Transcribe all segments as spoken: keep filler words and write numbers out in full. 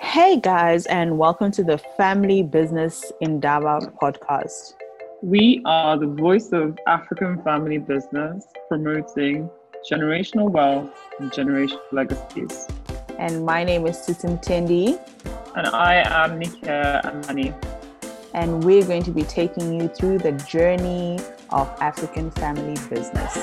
Hey guys, and welcome to the Family Business Indaba podcast. We are the voice of African family business, promoting generational wealth and generational legacies. And my name is Tutum Tendi. And I am Nika Amani. And we're going to be taking you through the journey of African family business.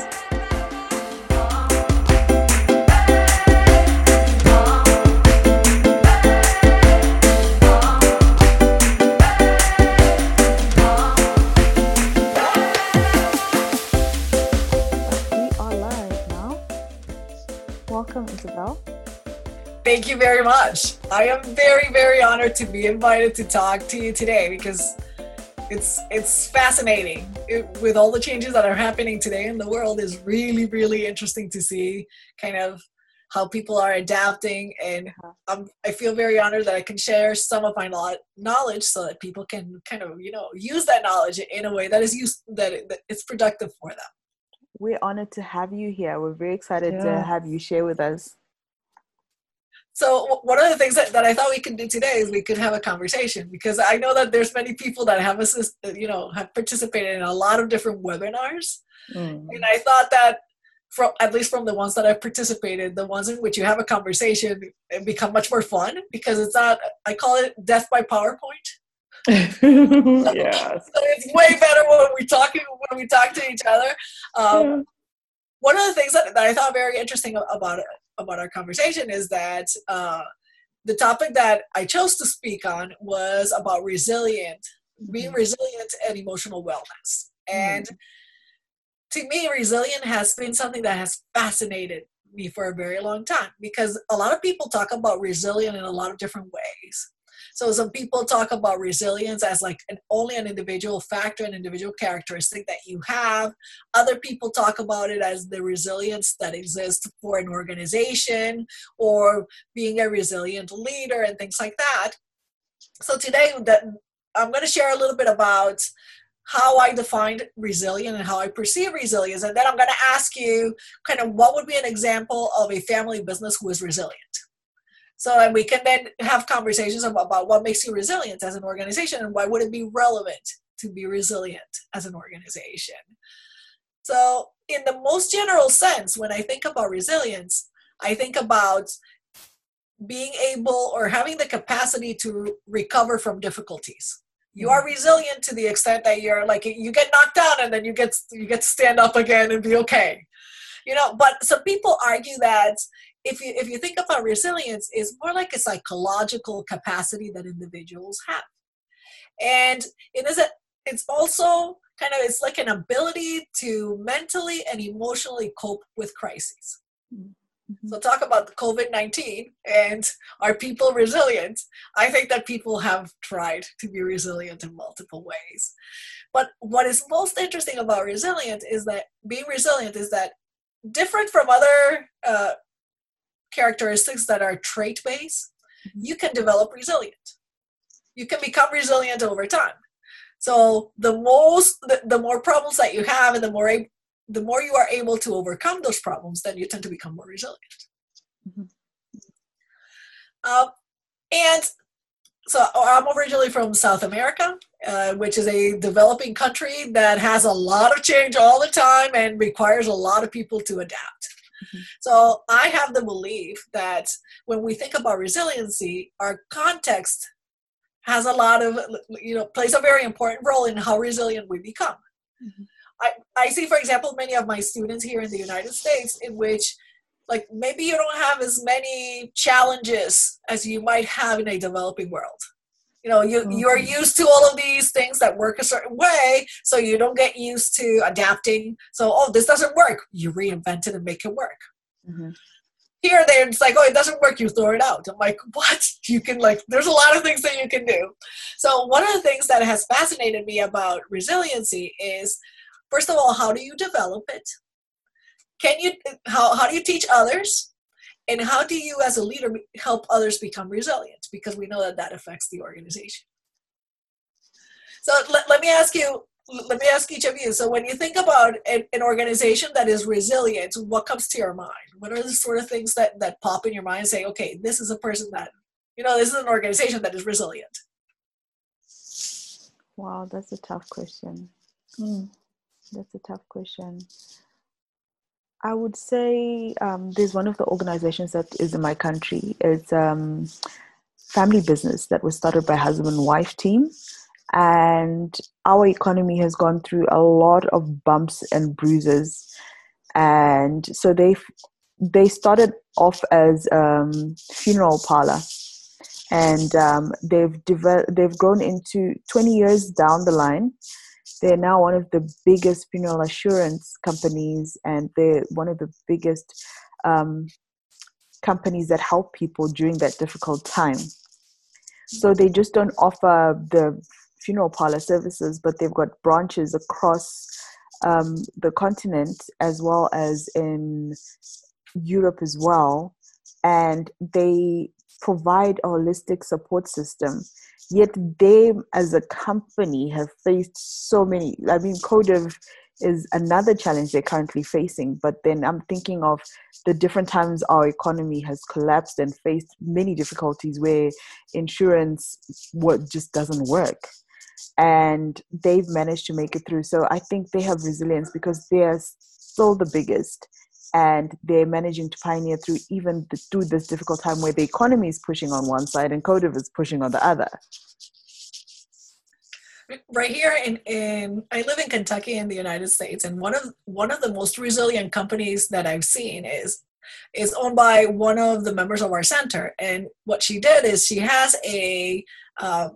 Welcome, Isabel. Thank you very much. I am very, very honored to be invited to talk to you today because it's it's fascinating. It, with all the changes that are happening today in the world, is really, really interesting to see kind of how people are adapting. And um, I feel very honored that I can share some of my knowledge so that people can kind of, you know, use that knowledge in a way that is used, that, it, that it's productive for them. We're honored to have you here. We're very excited Yeah. to have you share with us. So one of the things that, that I thought we could do today is we could have a conversation, because I know that there's many people that have assist, you know, have participated in a lot of different webinars. Mm. And I thought that from, at least from the ones that I've participated, the ones in which you have a conversation and become much more fun, because it's not, I call it death by PowerPoint. Yes. So it's way better when we talk when we talk to each other. Um, yeah. One of the things that, that I thought very interesting about about our conversation is that uh, the topic that I chose to speak on was about resilient, being resilient and emotional wellness. And mm. to me, resilient has been something that has fascinated me for a very long time, because a lot of people talk about resilient in a lot of different ways. So some people talk about resilience as like an, only an individual factor, an individual characteristic that you have. Other people talk about it as the resilience that exists for an organization, or being a resilient leader and things like that. So today that I'm going to share a little bit about how I defined resilient and how I perceive resilience. And then I'm going to ask you kind of what would be an example of a family business who is resilient. So and we can then have conversations about, about what makes you resilient as an organization, and why would it be relevant to be resilient as an organization. So in the most general sense, when I think about resilience, I think about being able or having the capacity to recover from difficulties. You are resilient to the extent that you're like, you get knocked down and then you get you get to stand up again and be okay. You know, but some people argue that If you if you think about resilience, is more like a psychological capacity that individuals have, and it is a it's also kind of it's like an ability to mentally and emotionally cope with crises. Mm-hmm. So talk about the COVID nineteen and are people resilient? I think that people have tried to be resilient in multiple ways, but what is most interesting about resilience is that being resilient is that different from other uh, characteristics that are trait-based, you can develop resilient. You can become resilient over time. So the most, the, the more problems that you have, and the more the more you are able to overcome those problems, then you tend to become more resilient. Mm-hmm. Um, and so I'm originally from South America, uh, which is a developing country that has a lot of change all the time and requires a lot of people to adapt. Mm-hmm. So I have the belief that when we think about resiliency, our context has a lot of, you know, plays a very important role in how resilient we become. Mm-hmm. I, I see, for example, many of my students here in the United States in which, like, maybe you don't have as many challenges as you might have in a developing world. You know, you, mm-hmm. you're used to all of these things that work a certain way, so you don't get used to adapting. So, oh, this doesn't work. You reinvent it and make it work. Mm-hmm. Here, there, it's like, oh, it doesn't work. You throw it out. I'm like, what? You can, like, there's a lot of things that you can do. So one of the things that has fascinated me about resiliency is, first of all, how do you develop it? Can you, how, how do you teach others? And how do you, as a leader, help others become resilient? Because we know that that affects the organization. So let, let me ask you, let me ask each of you. So when you think about an, an organization that is resilient, what comes to your mind? What are the sort of things that, that pop in your mind and say, okay, this is a person that you know, this is an organization that is resilient? Wow, that's a tough question. Mm, that's a tough question. I would say um, there's one of the organizations that is in my country. It's um, family business that was started by husband and wife team. And our economy has gone through a lot of bumps and bruises. And so they they started off as um, funeral parlor. And um, they've developed, they've grown into twenty years down the line. They're now one of the biggest funeral assurance companies, and they're one of the biggest um, companies that help people during that difficult time. So they just don't offer the funeral parlor services, but they've got branches across um, the continent as well as in Europe as well. And they provide a holistic support system. Yet they, as a company, have faced so many. I mean, Codiv is another challenge they're currently facing. But then I'm thinking of the different times our economy has collapsed and faced many difficulties where insurance what just doesn't work. And they've managed to make it through. So I think they have resilience because they're still the biggest. And they're managing to pioneer through even the, through this difficult time where the economy is pushing on one side and Codiv is pushing on the other. Right here in, in I live in Kentucky in the United States, and one of one of the most resilient companies that I've seen is is owned by one of the members of our center. And what she did is she has a uh,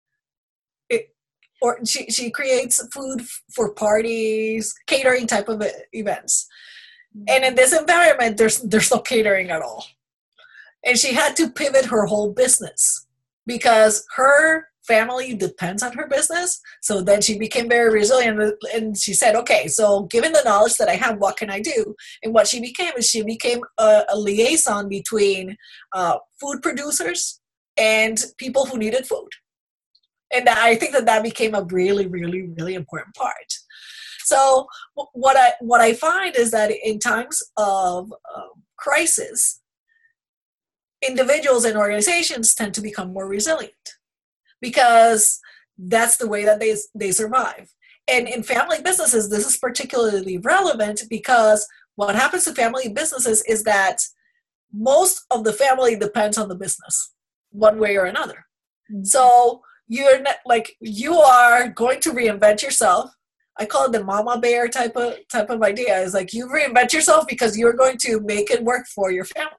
it, or she she creates food for parties, catering type of events. And in this environment, there's there's no catering at all. And she had to pivot her whole business because her family depends on her business. So then she became very resilient. And she said, okay, so given the knowledge that I have, what can I do? And what she became is she became a, a liaison between uh, food producers and people who needed food. And I think that that became a really, really, really important part. So what I what I find is that in times of um, crisis, individuals and organizations tend to become more resilient because that's the way that they they survive. And in family businesses, this is particularly relevant because what happens to family businesses is that most of the family depends on the business one way or another. Mm-hmm. So you're not, like you are going to reinvent yourself. I call it the mama bear type of type of idea. It's like you reinvent yourself because you're going to make it work for your family.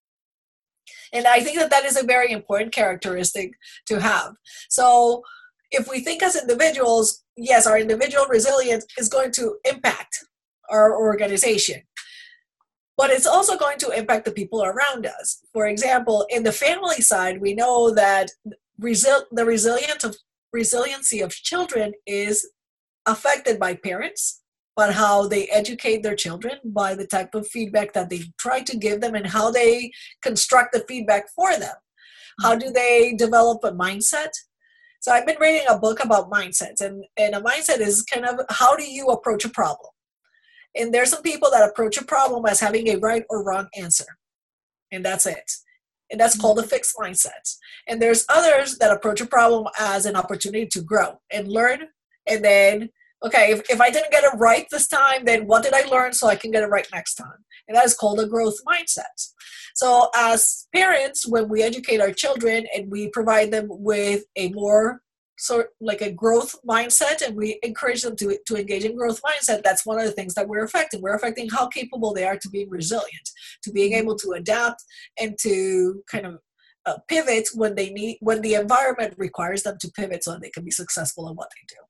And I think that that is a very important characteristic to have. So if we think as individuals, yes, our individual resilience is going to impact our organization, but it's also going to impact the people around us. For example, in the family side, we know that resil- the resilience of resiliency of children is affected by parents, but how they educate their children, by the type of feedback that they try to give them and how they construct the feedback for them. How do they develop a mindset? So I've been reading a book about mindsets, and, and a mindset is kind of how do you approach a problem? And there's some people that approach a problem as having a right or wrong answer, and that's it. And that's called a fixed mindset. And there's others that approach a problem as an opportunity to grow and learn. And then, okay, if, if I didn't get it right this time, then what did I learn so I can get it right next time? And that is called a growth mindset. So as parents, when we educate our children and we provide them with a more sort like a growth mindset and we encourage them to, to engage in growth mindset, that's one of the things that we're affecting. We're affecting how capable they are to being resilient, to being able to adapt and to kind of uh, pivot when they need, when the environment requires them to pivot so that they can be successful in what they do.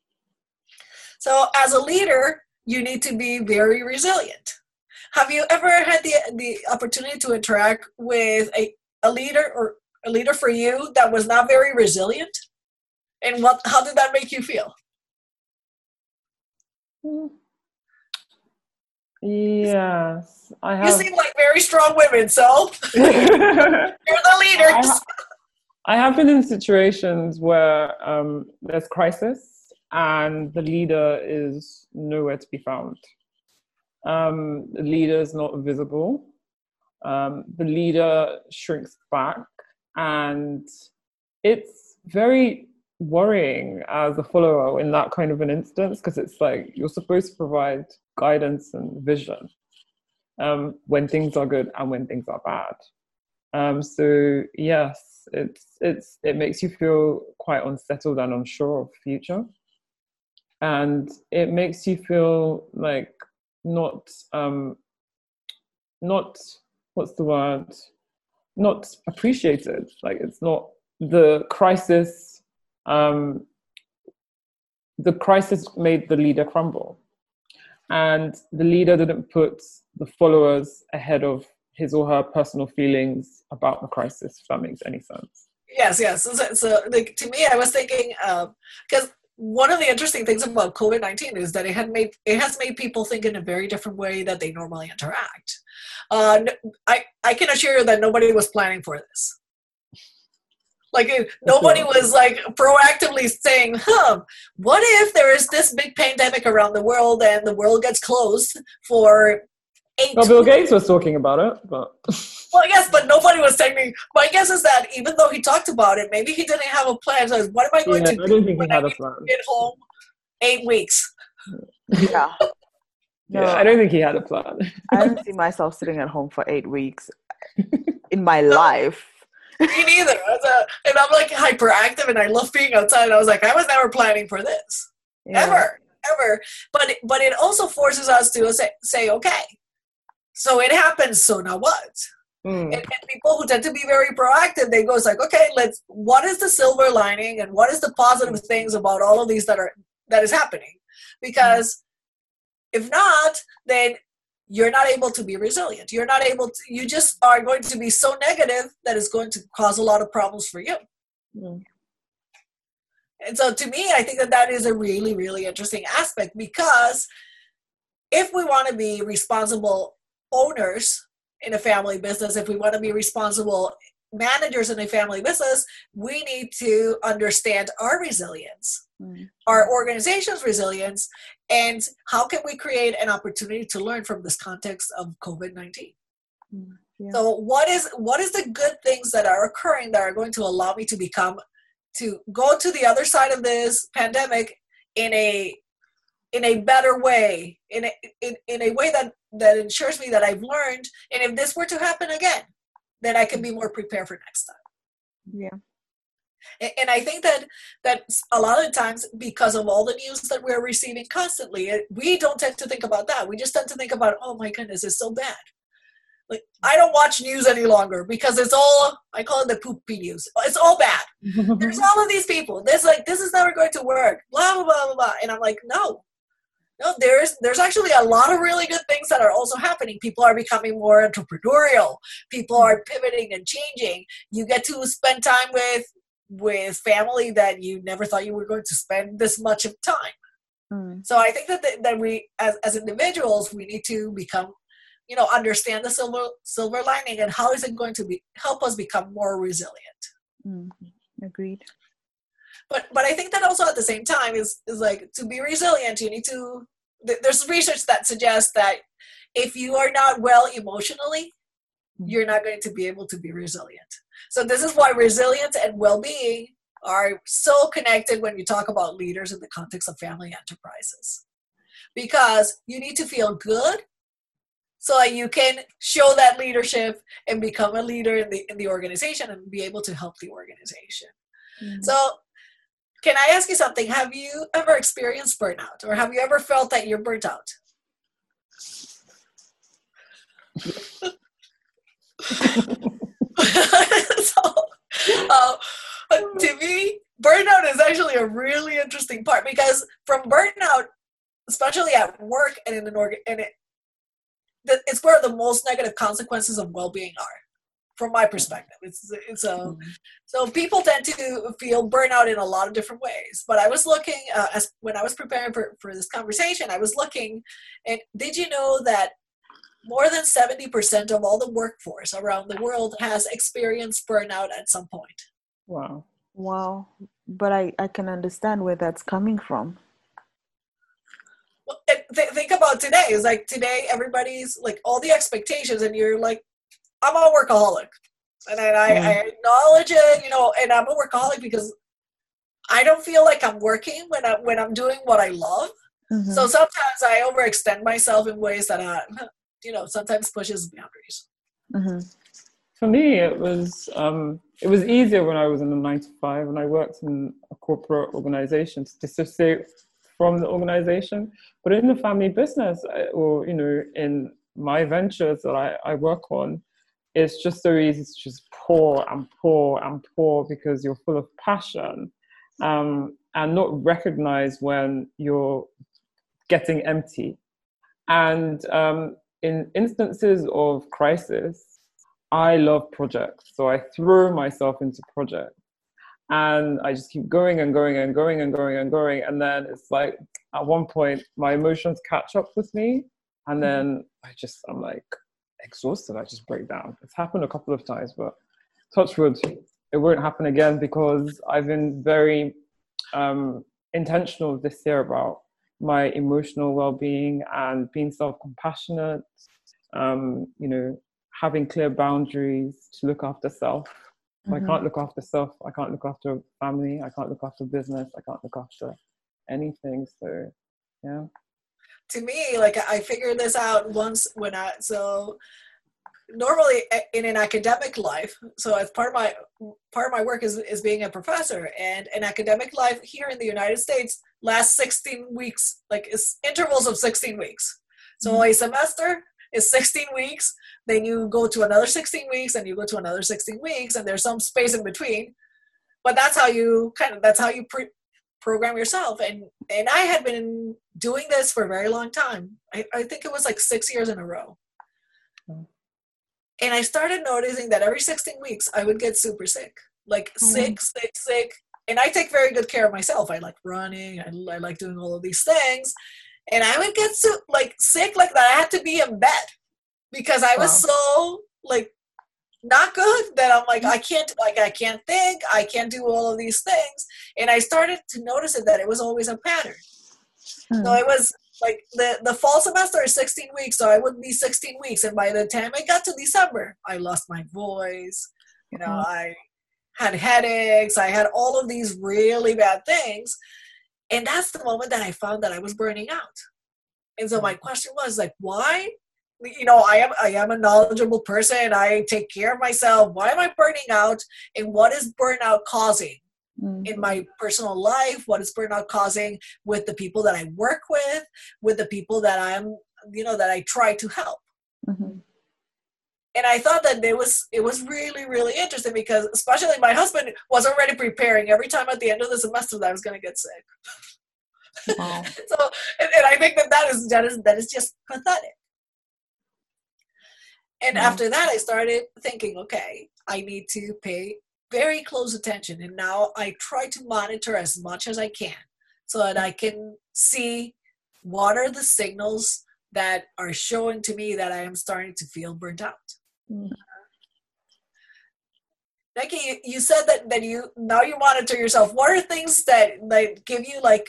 So as a leader, you need to be very resilient. Have you ever had the, the opportunity to interact with a, a leader or a leader for you that was not very resilient? And what, how did that make you feel? Yes, I have. You seem like very strong women, so you're the leaders. I, ha- I have been in situations where um, there's crisis and the leader is nowhere to be found. Um, the leader is not visible. Um, the leader shrinks back And it's very worrying as a follower in that kind of an instance, because it's like you're supposed to provide guidance and vision um, when things are good and when things are bad. Um, so yes, it's it's it makes you feel quite unsettled and unsure of the future, and it makes you feel like not um, not what's the word not appreciated. Like it's not the crisis. Um, the crisis made the leader crumble, and the leader didn't put the followers ahead of his or her personal feelings about the crisis, if that makes any sense. Yes, yes. So, so like, to me, I was thinking, because um, one of the interesting things about COVID nineteen is that it had made it has made people think in a very different way that they normally interact. Uh, I I can assure you that nobody was planning for this. Like nobody was like proactively saying, huh, what if there is this big pandemic around the world and the world gets closed for eight Well, Bill Gates was talking about it, but... Well, yes, but nobody was saying, my guess is that even though he talked about it, maybe he didn't have a plan. So what am I going yeah, to do I don't think when he had I a plan. get home eight weeks? Yeah. No, yeah, I don't think he had a plan. I don't see myself sitting at home for eight weeks in my no. life. Me neither. A, and I'm like hyperactive and I love being outside. And I was like, I was never planning for this. Yeah. Ever. Ever. But, but it also forces us to say, say, okay, so it happens, so now what? Mm. And, and people who tend to be very proactive, they go, it's like, okay, let's, what is the silver lining and what is the positive things about all of these that are, that is happening? Because mm. if not, then you're not able to be resilient. You're not able to, you just are going to be so negative that it's going to cause a lot of problems for you. Mm. And so to me, I think that that is a really, really interesting aspect, because if we want to be responsible owners in a family business, if we want to be responsible managers in a family business, we need to understand our resilience, mm. our organization's resilience, and how can we create an opportunity to learn from this context of COVID nineteen. Mm. Yeah. So what is what is the good things that are occurring that are going to allow me to become, to go to the other side of this pandemic in a in a better way, in a, in, in a way that, that ensures me that I've learned, and if this were to happen again, then I can be more prepared for next time. Yeah. And, and I think that that a lot of the times, because of all the news that we're receiving constantly, we don't tend to think about that. We just tend to think about, oh my goodness, it's so bad. Like, I don't watch news any longer because it's all, I call it the poopy news. It's all bad. There's all of these people. There's like, this is never going to work, blah, blah, blah, blah, blah. And I'm like, no. No, there's there's actually a lot of really good things that are also happening. People are becoming more entrepreneurial. People are pivoting and changing. You get to spend time with with family that you never thought you were going to spend this much of time. Mm. So I think that the, that we, as, as individuals, we need to become, you know, understand the silver silver lining and how is it going to be help us become more resilient. Mm. Agreed. But but I think that also at the same time is, is like, to be resilient, you need to, there's research that suggests that if you are not well emotionally, you're not going to be able to be resilient. So this is why resilience and well-being are so connected when you talk about leaders in the context of family enterprises. Because you need to feel good so that you can show that leadership and become a leader in the, in the organization and be able to help the organization. Mm-hmm. So can I ask you something? Have you ever experienced burnout, or have you ever felt that you're burnt out? so, uh, to me, burnout is actually a really interesting part, because from burnout, especially at work and in an organ, and it, it's where the most negative consequences of well-being are. From my perspective, it's it's a mm-hmm. so people tend to feel burnout in a lot of different ways. But I was looking uh, as when I was preparing for, for this conversation, I was looking, and did you know that more than seventy percent of all the workforce around the world has experienced burnout at some point? Wow, wow! But I I can understand where that's coming from. Well, th- think about today. It's like today everybody's like all the expectations, and you're like, I'm a workaholic. And then I, Mm. I acknowledge it, you know, and I'm a workaholic because I don't feel like I'm working when I when I'm doing what I love. Mm-hmm. So sometimes I overextend myself in ways that are, you know, sometimes pushes boundaries. Mm-hmm. For me, it was um, it was easier when I was in a nine to five and I worked in a corporate organization to dissociate from the organization. But in the family business, or you know, in my ventures that I, I work on, it's just so easy to just pour and pour and pour because you're full of passion, um, and not recognize when you're getting empty. And um, in instances of crisis, I love projects. So I throw myself into projects and I just keep going and going and going and going and going. And then it's like at one point my emotions catch up with me. And then I just, I'm like exhausted. I just break down. It's happened a couple of times, but touch wood, it won't happen again because I've been very um, intentional this year about my emotional well-being and being self-compassionate, um, you know, having clear boundaries to look after self. If Mm-hmm. I can't look after self, I can't look after family, I can't look after business, I can't look after anything. So, yeah. To me, like I figured this out once when I, so normally in an academic life, so as part of my, part of my work is, is being a professor, and an academic life here in the United States lasts sixteen weeks, like it's intervals of sixteen weeks. So mm-hmm. a semester is sixteen weeks, then you go to another sixteen weeks, and you go to another sixteen weeks, and there's some space in between. But that's how you kind of, that's how you pre- program yourself. And and I had been doing this for a very long time. I, I think it was like six years in a row. Mm-hmm. And I started noticing that every sixteen weeks, I would get super sick. Like mm-hmm. sick, sick, sick. And I take very good care of myself. I like running. I, I like doing all of these things. And I would get so, like sick like that. I had to be in bed because I was wow. so like not good that I'm like, I can't, like, I can't think. I can't do all of these things. And I started to notice it that it was always a pattern. Hmm. So it was like the, the fall semester is sixteen weeks. So I would be sixteen weeks. And by the time I got to December, I lost my voice. You know, mm-hmm. I had headaches. I had all of these really bad things. And that's the moment that I found that I was burning out. And so my question was like, why? You know, I am I am a knowledgeable person. I take care of myself. Why am I burning out? And what is burnout causing mm-hmm. in my personal life? What is burnout causing with the people that I work with, with the people that I'm, you know, that I try to help? Mm-hmm. And I thought that it was it was really, really interesting because especially my husband was already preparing every time at the end of the semester that I was going to get sick. Wow. so, and, and I think that that is, that is, that is just pathetic. And mm-hmm. after that, I started thinking, okay, I need to pay very close attention. And now I try to monitor as much as I can so that I can see what are the signals that are showing to me that I am starting to feel burnt out. Mm-hmm. Nikki, you, you said that, that you now you monitor yourself. What are things that, that give you like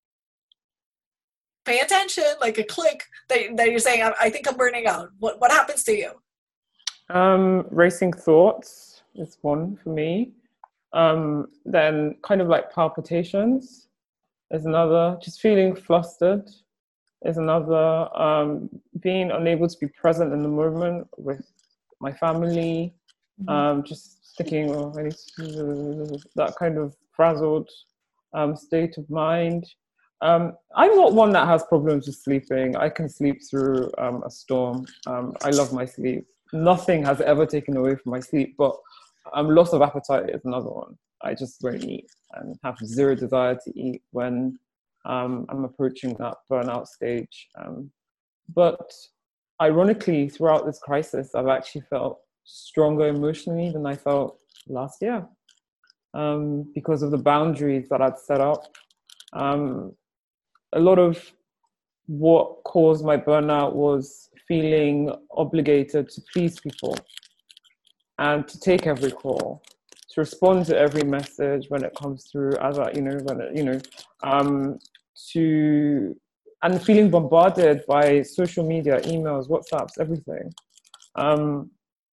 pay attention, like a click that, that you're saying, I, I think I'm burning out? What what happens to you? Um, racing thoughts is one for me. Um, then kind of like palpitations is another. Just feeling flustered is another. Um, being unable to be present in the moment with my family. Mm-hmm. Um, just thinking, oh, I need to, that kind of frazzled um, state of mind. Um, I'm not one that has problems with sleeping. I can sleep through um, a storm. Um, I love my sleep. Nothing has ever taken away from my sleep, but um, loss of appetite is another one. I just won't eat and have zero desire to eat when um, I'm approaching that burnout stage. Um, but ironically, throughout this crisis, I've actually felt stronger emotionally than I felt last year um, because of the boundaries that I'd set up. Um, a lot of what caused my burnout was feeling obligated to please people and to take every call, to respond to every message when it comes through, as I, you know, when it, you know, um, to, and feeling bombarded by social media, emails, WhatsApps, everything. Um,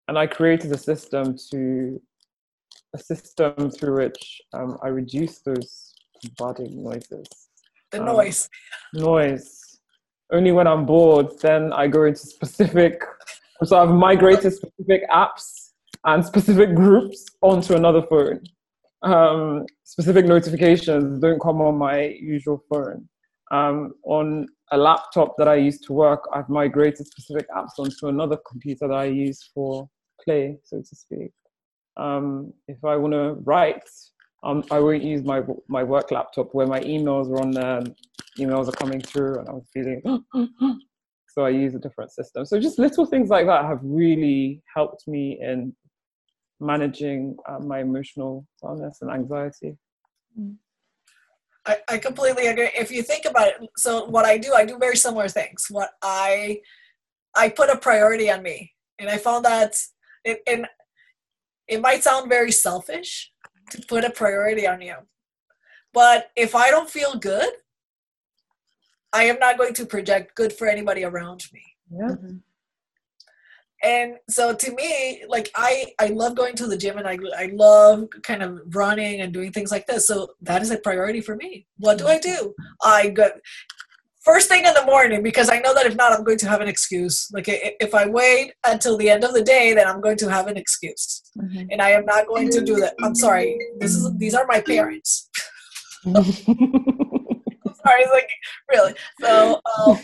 and I created a system to a system through which um, I reduce those bombarding noises. The um, noise. Noise. Only when I'm bored, then I go into specific. So I've migrated specific apps and specific groups onto another phone. Um, specific notifications don't come on my usual phone. Um, on a laptop that I use to work, I've migrated specific apps onto another computer that I use for play, so to speak. Um, if I want to write, um, I won't use my my work laptop where my emails are on there, and emails are coming through, and I was feeling, so I use a different system. So just little things like that have really helped me in managing uh, my emotional wellness and anxiety. I, I completely agree. If you think about it, so what I do, I do very similar things. What I I put a priority on me, and I found that it and it might sound very selfish to put a priority on you, but if I don't feel good, I am not going to project good for anybody around me. Yeah. Mm-hmm. And so to me, like I, I love going to the gym, and I, I love kind of running and doing things like this. So that is a priority for me. What do I do? I go first thing in the morning, because I know that if not, I'm going to have an excuse. Like if I wait until the end of the day, then I'm going to have an excuse. Mm-hmm. And I am not going to do that. I'm sorry. This is, these are my parents. I'm sorry. It's like, really. So, um,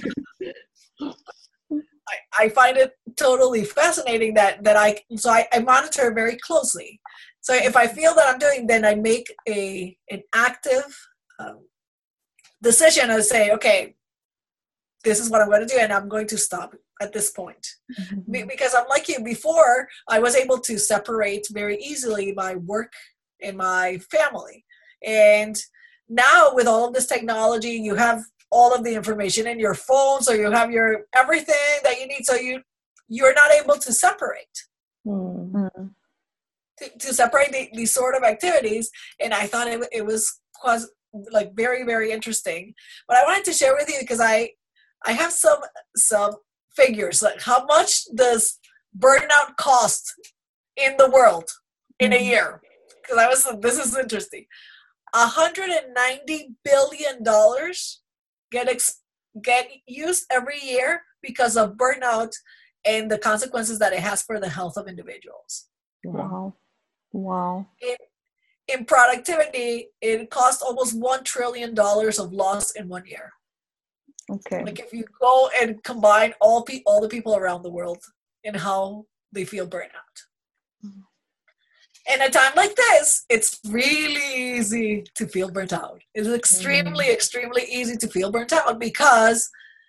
I, I find it totally fascinating that, that I, so I, I monitor very closely. So if I feel that I'm doing, then I make a, an active um, decision and say, okay, this is what I'm going to do, and I'm going to stop at this point. Mm-hmm. Be, because I'm like you, before I was able to separate very easily my work and my family. And now with all of this technology, you have all of the information in your phone, so you have your everything that you need, so you you're not able to separate Mm-hmm. to, to separate the, these sort of activities. And I thought it, it was quasi, like very very interesting. But I wanted to share with you because I I have some some figures, like how much does burnout cost in the world in Mm-hmm. a year? Because I was this is interesting. one hundred ninety billion dollars get ex- get used every year because of burnout and the consequences that it has for the health of individuals. Wow. Wow. In, in productivity, it costs almost one trillion dollars of loss in one year. Okay. Like if you go and combine all pe- all the people around the world and how they feel burnout. Mm-hmm. In a time like this, it's really easy to feel burnt out. It's extremely, mm. extremely easy to feel burnt out because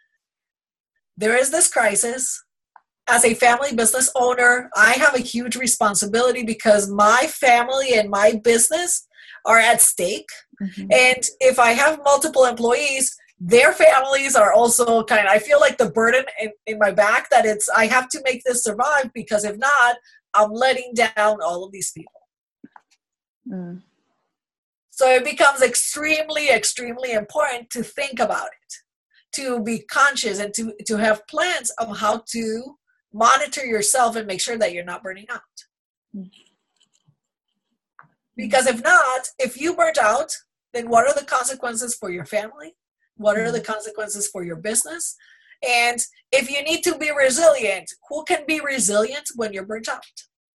there is this crisis. As a family business owner, I have a huge responsibility because my family and my business are at stake. Mm-hmm. And if I have multiple employees, their families are also kind of, I feel like the burden in, in my back that it's, I have to make this survive, because if not, I'm letting down all of these people. Mm. So it becomes extremely, extremely important to think about it, to be conscious, and to, to have plans of how to monitor yourself and make sure that you're not burning out. Mm. Because if not, if you burnt out, then what are the consequences for your family? What are the consequences for your business? And if you need to be resilient, who can be resilient when you're burnt out?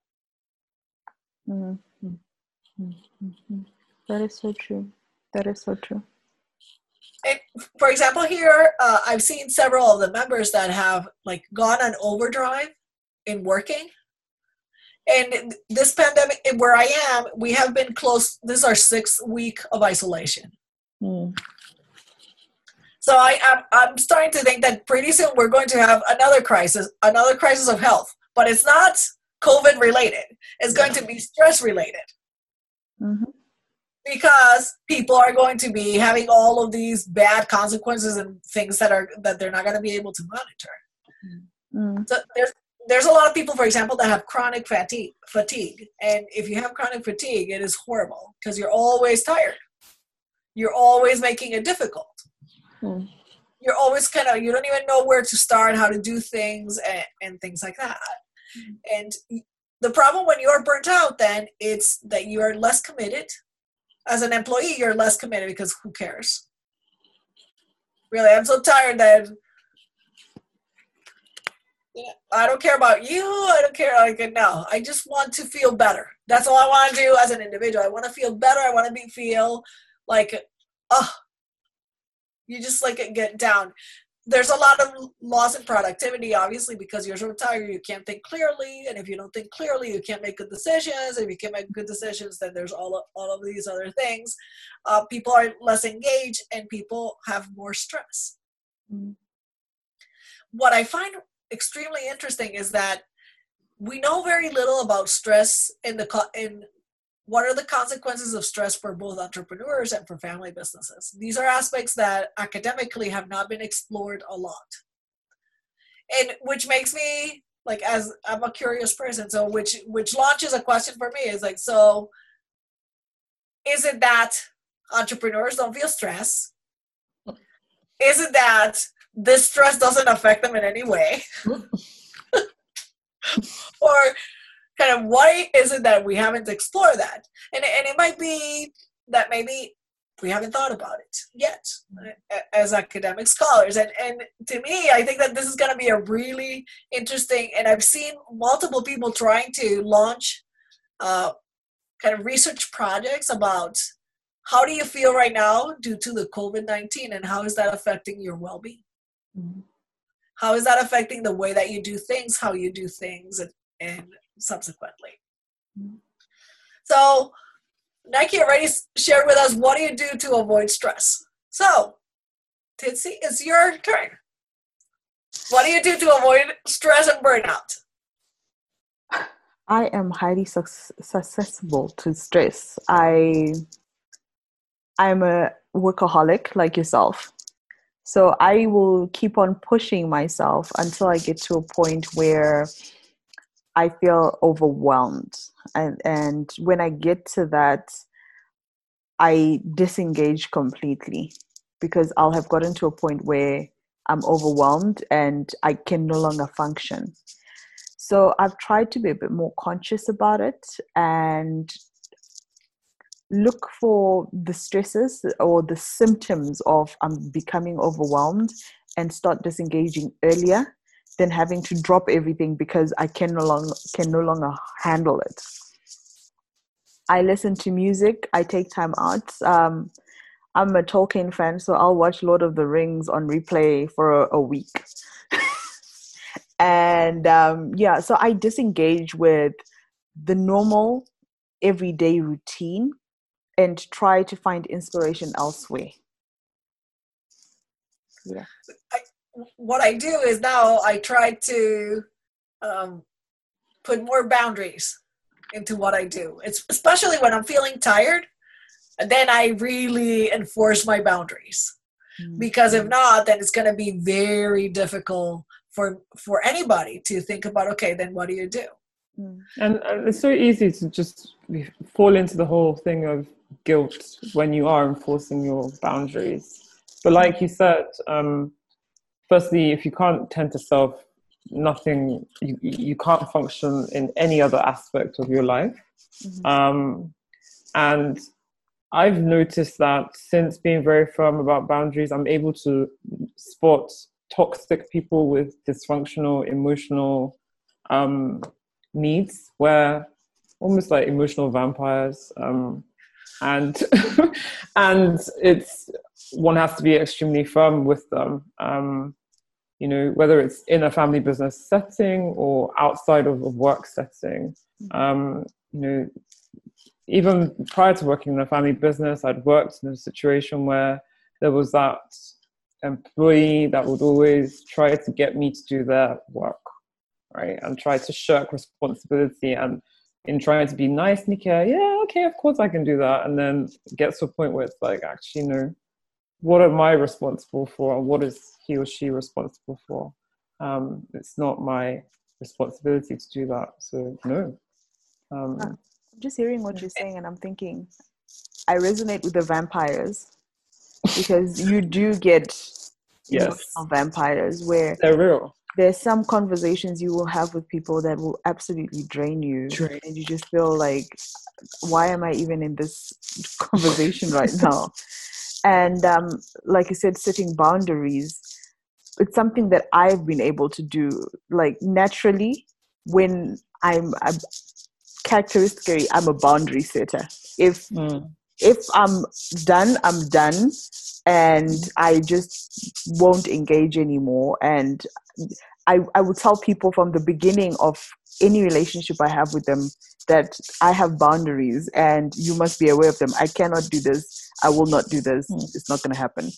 Mm-hmm. Mm-hmm. That is so true. That is so true. And for example, here, uh, I've seen several of the members that have like gone on overdrive in working. And this pandemic, where I am, we have been close. This is our sixth week of isolation. Mm. So I, I'm, I'm starting to think that pretty soon we're going to have another crisis, another crisis of health. But it's not COVID related. It's going to be stress related. Mm-hmm. Because people are going to be having all of these bad consequences and things that are that they're not going to be able to monitor. Mm. So there's there's a lot of people, for example, that have chronic fatigue. Fatigue, and if you have chronic fatigue, it is horrible because you're always tired. You're always making it difficult. Mm. You're always kind of, you don't even know where to start, how to do things, and, and things like that. And the problem when you're burnt out, then it's that you are less committed. As an employee, you're less committed because who cares? Really, I'm so tired that I don't care about you. I don't care. Like, no, I just want to feel better. That's all I want to do as an individual. I want to feel better. I want to be feel like, oh, you just like get down. There's a lot of loss in productivity, obviously, because you're so tired, you can't think clearly. And if you don't think clearly, you can't make good decisions. If you can't make good decisions, then there's all of, all of these other things. Uh, people are less engaged and people have more stress. Mm-hmm. What I find extremely interesting is that we know very little about stress in the in what are the consequences of stress for both entrepreneurs and for family businesses. These are aspects that academically have not been explored a lot, and which makes me like, as I'm a curious person, so which which launches a question for me is like, so is it that entrepreneurs don't feel stress? Is it that this stress doesn't affect them in any way? Or kind of why is it that we haven't explored that? And, and it might be that maybe we haven't thought about it yet as academic scholars. And, and to me, I think that this is going to be a really interesting, and I've seen multiple people trying to launch uh, kind of research projects about how do you feel right now due to the COVID nineteen, and how is that affecting your well-being? Mm-hmm. How is that affecting the way that you do things, how you do things, and, and subsequently? Mm-hmm. So Nike already shared with us, what do you do to avoid stress? So, Titsi, it's your turn. What do you do to avoid stress and burnout? I am highly su- susceptible to stress. I, I'm a workaholic like yourself. So I will keep on pushing myself until I get to a point where I feel overwhelmed. And, and when I get to that, I disengage completely, because I'll have gotten to a point where I'm overwhelmed and I can no longer function. So I've tried to be a bit more conscious about it and look for the stresses or the symptoms of I'm becoming overwhelmed and start disengaging earlier than having to drop everything because I can no longer can no longer handle it. I listen to music. I take time out. Um, I'm a Tolkien fan, so I'll watch Lord of the Rings on replay for a, a week. and um, yeah, so I disengage with the normal everyday routine and try to find inspiration elsewhere. Yeah. I, what I do is now I try to um, put more boundaries into what I do. It's especially when I'm feeling tired, and then I really enforce my boundaries. Mm-hmm. Because if not, then it's going to be very difficult for for anybody to think about, okay, then what do you do? Mm. And, and it's so easy to just fall into the whole thing of guilt when you are enforcing your boundaries. But like you said, um, firstly, if you can't tend to self, nothing, you, you can't function in any other aspect of your life. Mm-hmm. Um, and I've noticed that since being very firm about boundaries, I'm able to spot toxic people with dysfunctional emotional um, needs, where almost like emotional vampires. Um, and and it's one has to be extremely firm with them. Um, you know, whether it's in a family business setting or outside of a work setting. Um, you know, even prior to working in a family business, I'd worked in a situation where there was that employee that would always try to get me to do their work, right? And try to shirk responsibility, and in trying to be nice, Nikia, yeah, okay, of course I can do that. And then it gets to a point where it's like, actually, no, what am I responsible for? And what is he or she responsible for? Um, it's not my responsibility to do that. So no. Um, I'm just hearing what you're saying, and I'm thinking, I resonate with the vampires, because you do get yes, vampires where they're real. there's some conversations you will have with people that will absolutely drain you. Drain. And you just feel like, why am I even in this conversation right now? And um, like you said, setting boundaries, it's something that I've been able to do, like naturally. When I'm, I'm characteristically, I'm a boundary setter. If Mm. if I'm done, I'm done, and I just won't engage anymore. And I, I would tell people from the beginning of any relationship I have with them that I have boundaries and you must be aware of them. I cannot do this. I will not do this. Mm. It's not going to happen.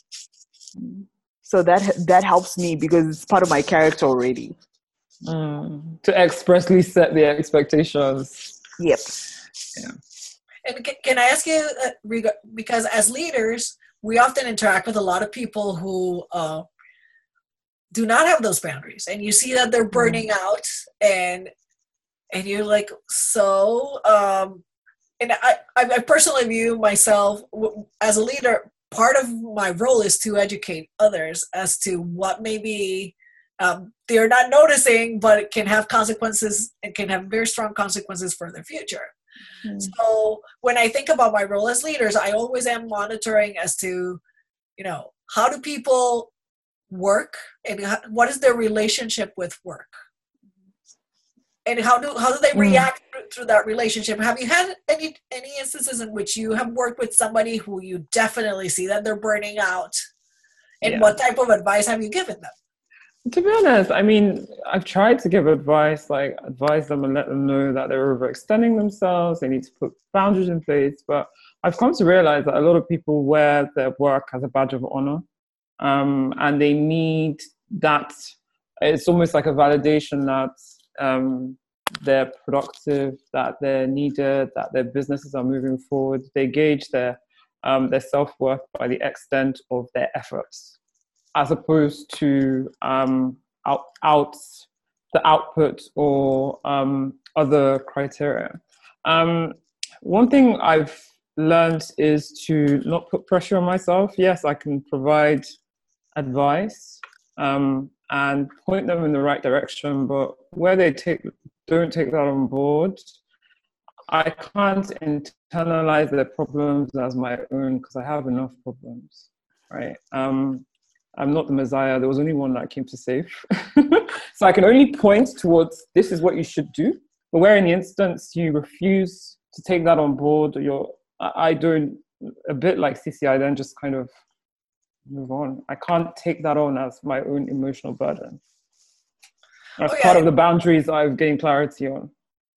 So that that helps me because it's part of my character already. Mm. To expressly set the expectations. Yep. Yeah. And can, can I ask you, uh, reg- because as leaders, we often interact with a lot of people who uh, do not have those boundaries, and you see that they're burning out, and and you're like, so. Um, and I, I personally view myself as a leader. Part of my role is to educate others as to what maybe um, they're not noticing, but it can have consequences. It can have very strong consequences for their future. Mm. So when I think about my role as leaders, I always am monitoring as to, you know, how do people work and how, what is their relationship with work? And how do how do they react mm. through, through that relationship? Have you had any any instances in which you have worked with somebody who you definitely see that they're burning out? And yeah. What type of advice have you given them? To be honest, I mean, I've tried to give advice, like advise them and let them know that they're overextending themselves. They need to put boundaries in place. But I've come to realize that a lot of people wear their work as a badge of honor, um, and they need that. It's almost like a validation that um, they're productive, that they're needed, that their businesses are moving forward. They gauge their um, their self-worth by the extent of their efforts, as opposed to um, out, out the output or um, other criteria. Um, one thing I've learned is to not put pressure on myself. Yes, I can provide advice um, and point them in the right direction, but where they take don't take that on board, I can't internalize their problems as my own because I have enough problems, right? Um, I'm not the Messiah. There was only one that came to save. So I can only point towards this is what you should do. But where in the instance you refuse to take that on board, or you're, I don't, a bit like C C I, then just kind of move on. I can't take that on as my own emotional burden. That's oh, yeah. part of the boundaries I've gained clarity on.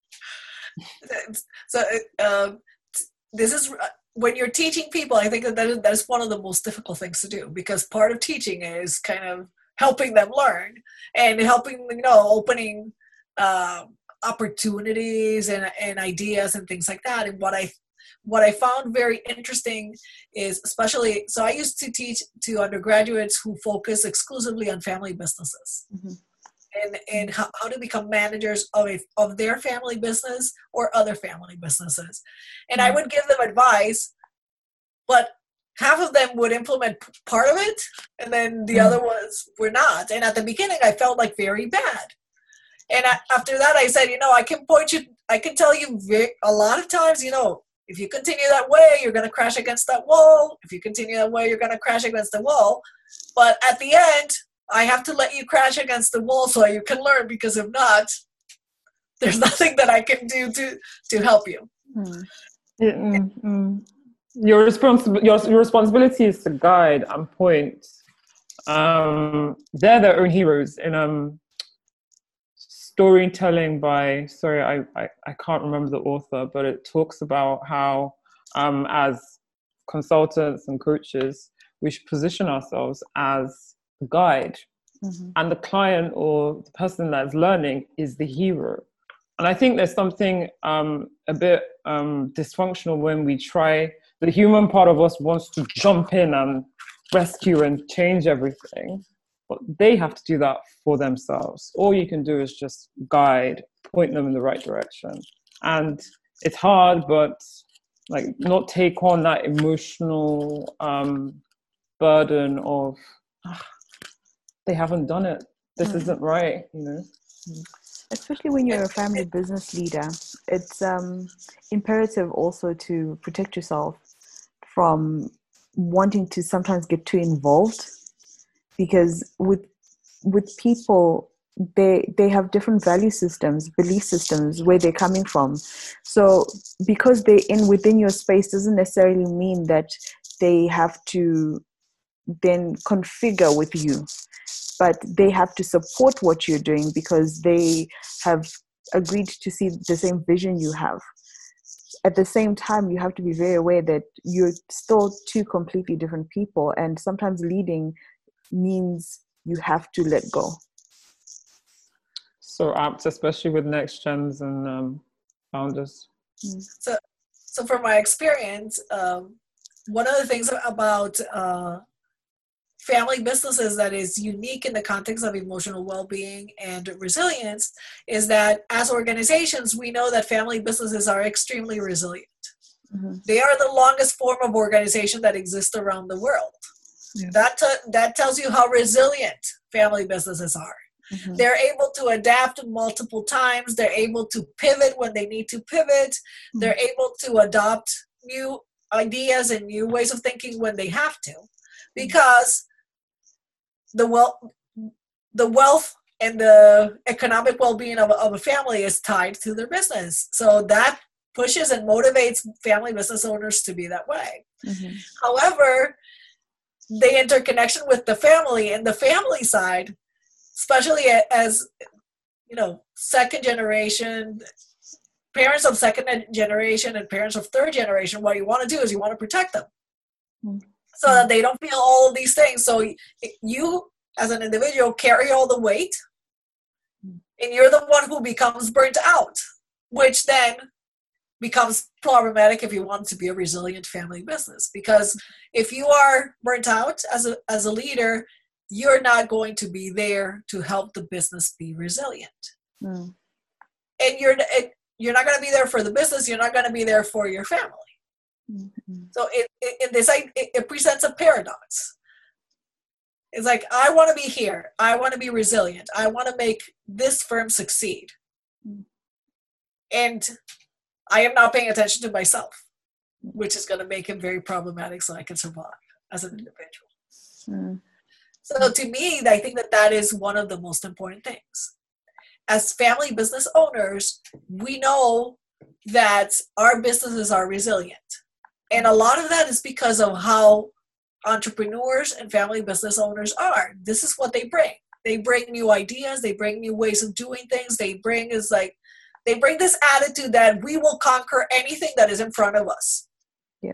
So uh, this is... when you're teaching people, I think that that is, that is one of the most difficult things to do, because part of teaching is kind of helping them learn and helping, you know, opening uh, opportunities and, and ideas and things like that. And what I what I found very interesting is, especially, so I used to teach to undergraduates who focus exclusively on family businesses. Mm-hmm. And, and how, how to become managers of a, of their family business or other family businesses. And mm-hmm. I would give them advice, but half of them would implement part of it, and then the mm-hmm. other ones were not. And at the beginning, I felt like very bad. And I, after that, I said, you know, I can point you, I can tell you very, a lot of times, you know, if you continue that way, you're going to crash against that wall. If you continue that way, you're going to crash against the wall. But at the end, I have to let you crash against the wall so you can learn, because if not, there's nothing that I can do to, to help you. Mm. Mm-hmm. Your, responsi- your, your responsibility is to guide and point. Um, they're their own heroes. In um, storytelling by, sorry, I, I, I can't remember the author, but it talks about how um, as consultants and coaches, we should position ourselves as guide, mm-hmm. and the client or the person that's learning is the hero. And I think there's something um, a bit um, dysfunctional when we try, the human part of us wants to jump in and rescue and change everything, but they have to do that for themselves. All you can do is just guide, point them in the right direction. And it's hard, but like not take on that emotional um, burden of, ah, they haven't done it. this Mm. isn't right, you know. Especially when you're a family business leader, it's um, imperative also to protect yourself from wanting to sometimes get too involved, because with with people, they they have different value systems, belief systems, where they're coming from. So because they're in within your space doesn't necessarily mean that they have to then configure with you, but they have to support what you're doing because they have agreed to see the same vision you have. At the same time, you have to be very aware that you're still two completely different people, and sometimes leading means you have to let go. So apt, especially with next gens and um, founders. So, so from my experience, um, one of the things about uh, family businesses that is unique in the context of emotional well-being and resilience is that as organizations, we know that family businesses are extremely resilient. Mm-hmm. They are the longest form of organization that exists around the world. Yeah. That, t- that tells you how resilient family businesses are. Mm-hmm. They're able to adapt multiple times. They're able to pivot when they need to pivot. Mm-hmm. They're able to adopt new ideas and new ways of thinking when they have to, because the wealth, the wealth and the economic well-being of, of a family is tied to their business. So that pushes and motivates family business owners to be that way. Mm-hmm. However, the interconnection with the family and the family side, especially as, you know, second generation, parents of second generation and parents of third generation, what you want to do is you want to protect them. Mm-hmm. So that they don't feel all of these things. So you, as an individual, carry all the weight, and you're the one who becomes burnt out, which then becomes problematic if you want to be a resilient family business. Because if you are burnt out as a as a leader, you're not going to be there to help the business be resilient. Mm. And you're you're not going to be there for the business. You're not going to be there for your family. Mm-hmm. So it, it, it, this, it, it presents a paradox. It's like, I want to be here. I want to be resilient. I want to make this firm succeed. Mm. And I am not paying attention to myself, which is going to make it very problematic so I can survive as an individual. Mm. So to me, I think that that is one of the most important things. As family business owners, we know that our businesses are resilient. And a lot of that is because of how entrepreneurs and family business owners are. This is what they bring. They bring new ideas. They bring new ways of doing things. They bring is like, they bring this attitude that we will conquer anything that is in front of us. Yep.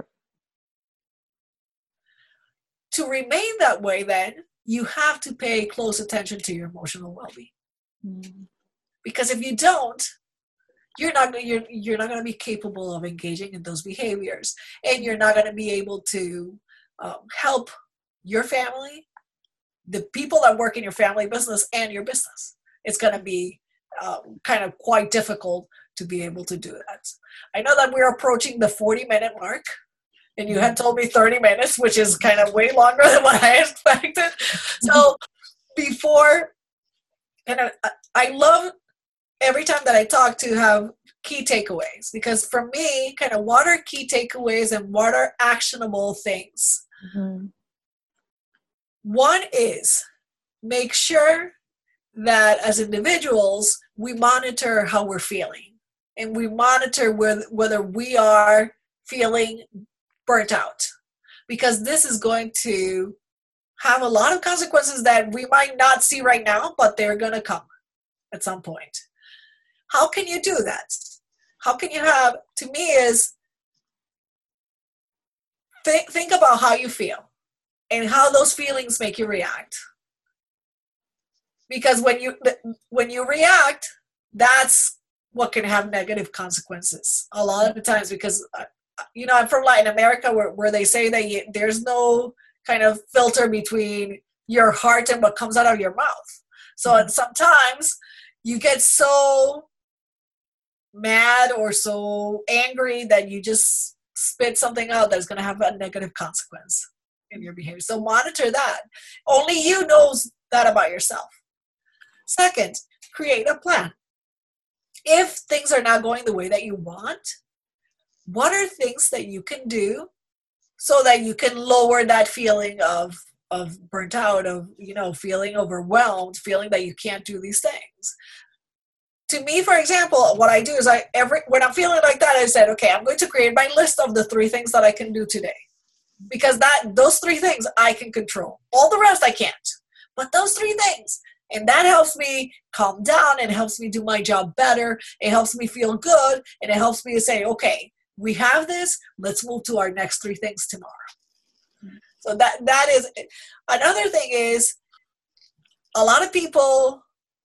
To remain that way, then, you have to pay close attention to your emotional well-being. Mm-hmm. Because if you don't, you're not you're you're not going to be capable of engaging in those behaviors, and you're not going to be able to um, help your family, the people that work in your family business, and your business. It's going to be um, kind of quite difficult to be able to do that. I know that we're approaching the forty minute mark, and you had told me thirty minutes, which is kind of way longer than what I expected. So before, and I, I love every time that I talk to have key takeaways, because for me, kind of what are key takeaways and what are actionable things? Mm-hmm. One is make sure that as individuals, we monitor how we're feeling, and we monitor whether, whether we are feeling burnt out, because this is going to have a lot of consequences that we might not see right now, but they're going to come at some point. How can you do that? How can you have, to me is, think, think about how you feel and how those feelings make you react. Because when you when you react, that's what can have negative consequences a lot of the times. Because, you know, I'm from Latin America, where, where they say that you, there's no kind of filter between your heart and what comes out of your mouth. So mm-hmm. sometimes you get so mad or so angry that you just spit something out that's going to have a negative consequence in your behavior. So monitor that. Only you knows that about yourself. Second, create a plan. If things are not going the way that you want, what are things that you can do so that you can lower that feeling of of burnt out, of, you know, feeling overwhelmed, feeling that you can't do these things? To me, for example, what I do is I every when I'm feeling like that, I said, okay, I'm going to create my list of the three things that I can do today. Because that those three things I can control. All the rest I can't. But those three things. And that helps me calm down, and helps me do my job better. It helps me feel good, and it helps me to say, okay, we have this, let's move to our next three things tomorrow. So that that is, another thing is, a lot of people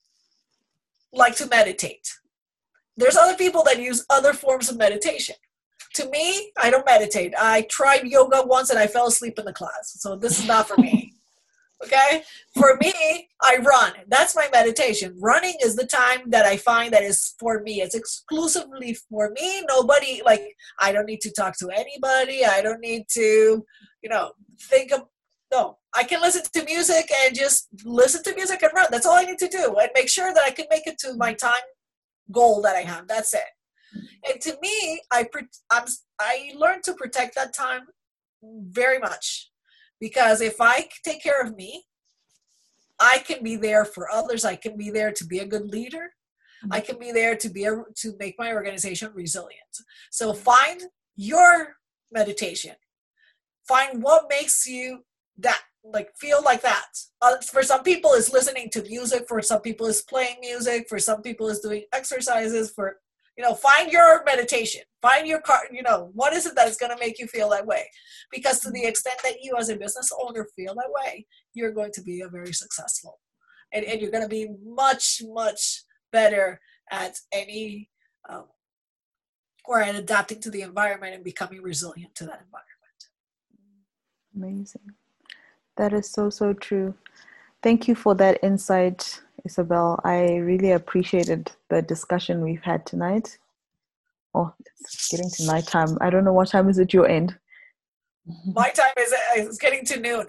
like to meditate. There's other people that use other forms of meditation. To me, I don't meditate. I tried yoga once and I fell asleep in the class. So this is not for me. Okay? For me, I run. That's my meditation. Running is the time that I find that is for me. It's exclusively for me. Nobody, like, I don't need to talk to anybody. I don't need to, you know, think of, no. I can listen to music and just listen to music and run. That's all I need to do. And make sure that I can make it to my time goal that I have. That's it. And to me, I I'm, I learned to protect that time very much. Because if I take care of me, I can be there for others. I can be there to be a good leader. I can be there to be a, to make my organization resilient. So find your meditation. Find what makes you that, like, feel like that. Uh, for some people, it's listening to music. For some people, it's playing music. For some people, it's doing exercises. For You know, find your meditation. Find your car, you know, what is it that is going to make you feel that way? Because to the extent that you as a business owner feel that way, you're going to be a very successful. And, and you're going to be much, much better at any, um, or at adapting to the environment and becoming resilient to that environment. Amazing. That is so, so true. Thank you for that insight, Isabel. I really appreciated the discussion we've had tonight. Oh, it's getting to nighttime. I don't know, what time is it your end? My time is it's getting to noon.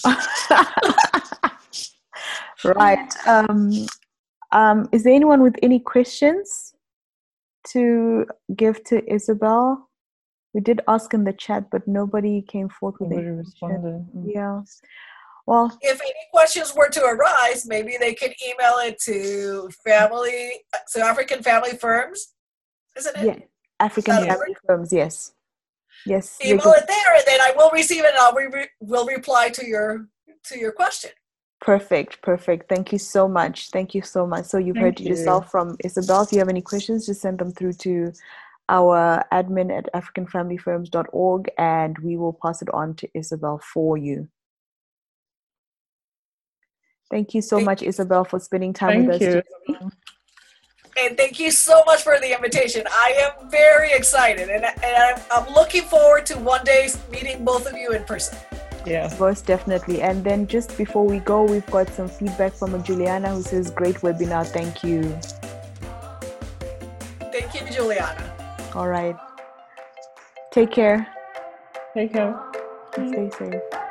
Right. Um, um, is there anyone with any questions to give to Isabel? We did ask in the chat, but nobody came forth with Nobody any responded. Yeah. Well, if any questions were to arise, maybe they could email it to family, so African Family Firms, isn't it? Yeah, African Family Family Firms. Yes, yes. Email it there, and then I will receive it, and I will will reply to your to your question. Perfect, perfect. Thank you so much. Thank you so much. So you've Thank heard it you. yourself from Isabel. If you have any questions, just send them through to our admin at african family firms dot org, and we will pass it on to Isabel for you. Thank you so Thank much, you. Isabel, for spending time Thank with us you. today. And thank you so much for the invitation. I am very excited, and, and I'm, I'm looking forward to one day meeting both of you in person. Yeah. Most definitely. And then just before we go, we've got some feedback from a Juliana who says, great webinar. Thank you. Thank you, Juliana. All right. Take care. Take care. Stay safe.